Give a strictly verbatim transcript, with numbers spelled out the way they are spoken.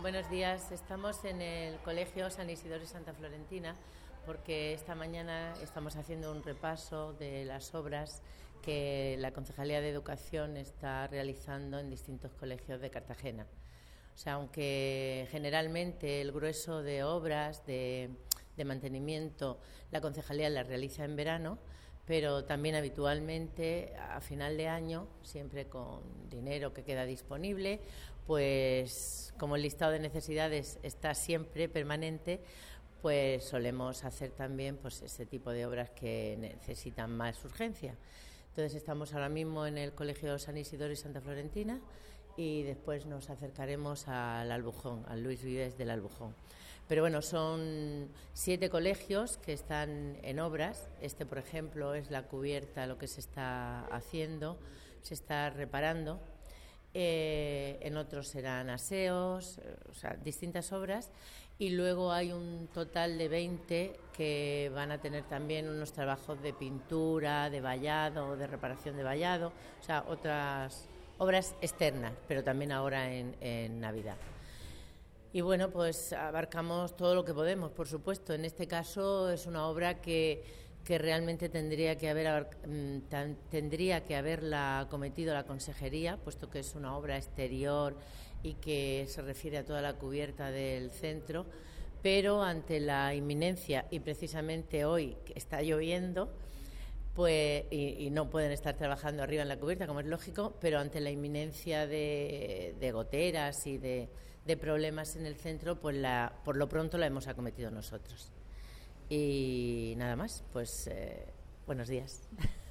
Buenos días. Estamos en el Colegio San Isidoro y Santa Florentina porque esta mañana estamos haciendo un repaso de las obras que la Concejalía de Educación está realizando en distintos colegios de Cartagena. O sea, aunque generalmente el grueso de obras de, de mantenimiento la Concejalía las realiza en verano, pero también habitualmente a final de año, siempre con dinero que queda disponible, pues como el listado de necesidades está siempre permanente, pues solemos hacer también pues ese tipo de obras que necesitan más urgencia. Entonces estamos ahora mismo en el Colegio San Isidoro y Santa Florentina y después nos acercaremos al Albujón, al Luis Vives del Albujón. Pero bueno, son siete colegios que están en obras. Este, por ejemplo, es la cubierta, lo que se está haciendo, se está reparando. Eh, en otros serán aseos, eh, o sea, distintas obras. Y luego hay un total de veinte que van a tener también unos trabajos de pintura, de vallado, de reparación de vallado, o sea, otras obras externas, pero también ahora en, en Navidad. Y bueno, pues abarcamos todo lo que podemos, por supuesto. En este caso es una obra que, que realmente tendría que haber tendría que haberla acometido la Consejería, puesto que es una obra exterior y que se refiere a toda la cubierta del centro, pero ante la inminencia, y precisamente hoy que está lloviendo, pues y, y no pueden estar trabajando arriba en la cubierta, como es lógico, pero ante la inminencia de, de goteras y de, de problemas en el centro, pues la, por lo pronto la hemos acometido nosotros. Y nada más, pues eh, buenos días.